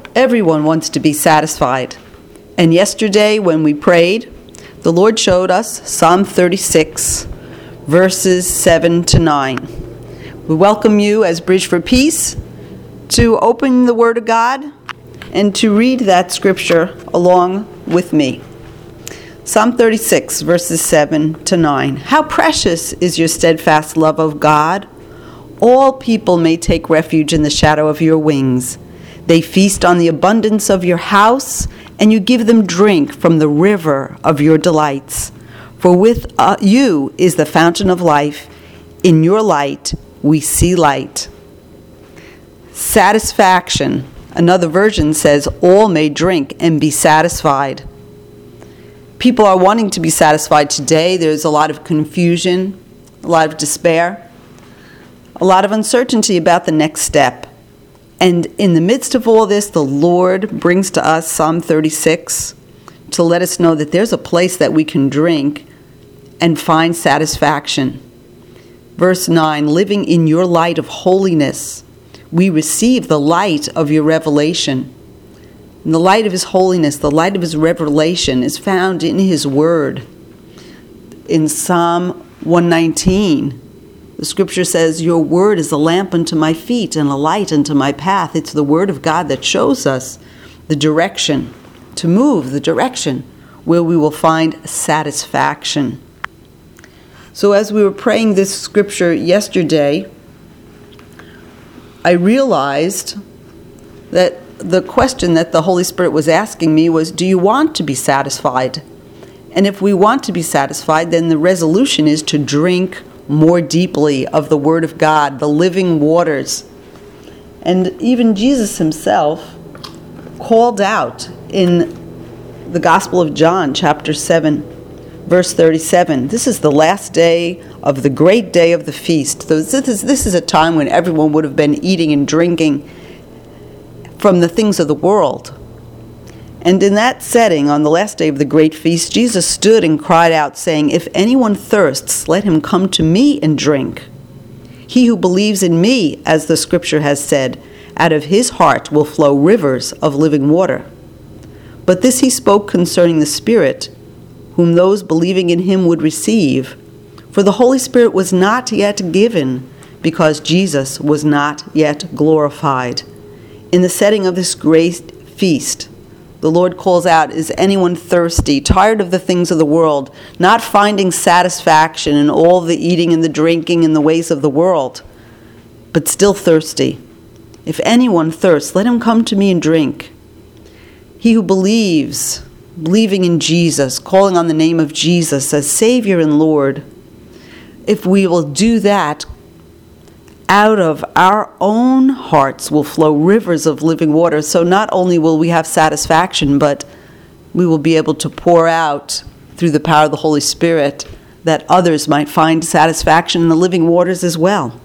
Everyone wants to be satisfied. And yesterday when we prayed, the Lord showed us Psalm 36, verses 7 to 9. We welcome you as Bridge for Peace to open the Word of God and to read that scripture along with me. Psalm 36, verses 7 to 9. How precious is your steadfast love, O God! All people may take refuge in the shadow of your wings. They feast on the abundance of your house, and you give them drink from the river of your delights. For with you is the fountain of life. In your light we see light. Satisfaction. Another version says, all may drink and be satisfied. People are wanting to be satisfied today. There's a lot of confusion, a lot of despair, a lot of uncertainty about the next step. And in the midst of all this, the Lord brings to us Psalm 36 to let us know that there's a place that we can drink and find satisfaction. Verse 9, living in your light of holiness, we receive the light of your revelation. And the light of his holiness, the light of his revelation is found in his word. In Psalm 119, the scripture says, your word is a lamp unto my feet and a light unto my path. It's the word of God that shows us the direction to move, the direction where we will find satisfaction. So as we were praying this scripture yesterday, I realized that the question that the Holy Spirit was asking me was, do you want to be satisfied? And if we want to be satisfied, then the resolution is to drink more deeply of the Word of God, the living waters. And even Jesus himself called out in the Gospel of John, chapter 7, verse 37. This is the last day of the great day of the feast. So this is a time when everyone would have been eating and drinking from the things of the world. And in that setting, on the last day of the great feast, Jesus stood and cried out, saying, if anyone thirsts, let him come to me and drink. He who believes in me, as the scripture has said, out of his heart will flow rivers of living water. But this he spoke concerning the Spirit, whom those believing in him would receive. For the Holy Spirit was not yet given, because Jesus was not yet glorified. In the setting of this great feast, the Lord calls out, is anyone thirsty, tired of the things of the world, not finding satisfaction in all the eating and the drinking and the ways of the world, but still thirsty? If anyone thirsts, let him come to me and drink. He who believes, believing in Jesus, calling on the name of Jesus as Savior and Lord, if we will do that, out of our own hearts will flow rivers of living water. So not only will we have satisfaction, but we will be able to pour out through the power of the Holy Spirit that others might find satisfaction in the living waters as well.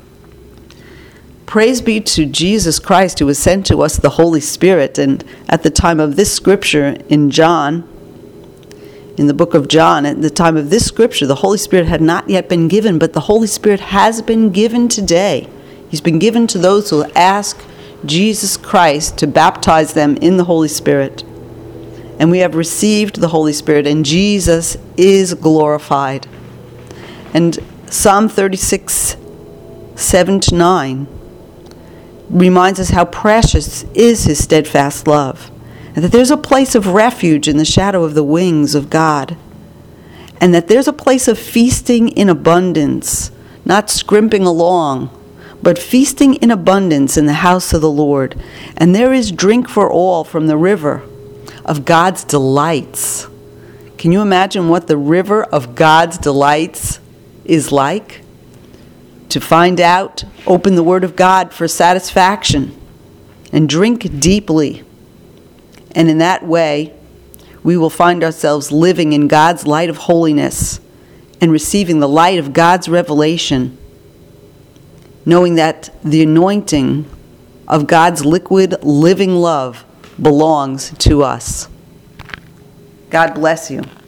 Praise be to Jesus Christ, who has sent to us the Holy Spirit. And at the time of this scripture in John, in the book of John, at the time of this scripture, the Holy Spirit had not yet been given, but the Holy Spirit has been given today. He's been given to those who ask Jesus Christ to baptize them in the Holy Spirit. And we have received the Holy Spirit, and Jesus is glorified. And Psalm 36, 7 to 9 reminds us how precious is his steadfast love, and that there's a place of refuge in the shadow of the wings of God, and that there's a place of feasting in abundance, not scrimping along, but feasting in abundance in the house of the Lord. And there is drink for all from the river of God's delights. Can you imagine what the river of God's delights is like? To find out, open the Word of God for satisfaction and drink deeply. And in that way, we will find ourselves living in God's light of holiness and receiving the light of God's revelation, knowing that the anointing of God's liquid, living love belongs to us. God bless you.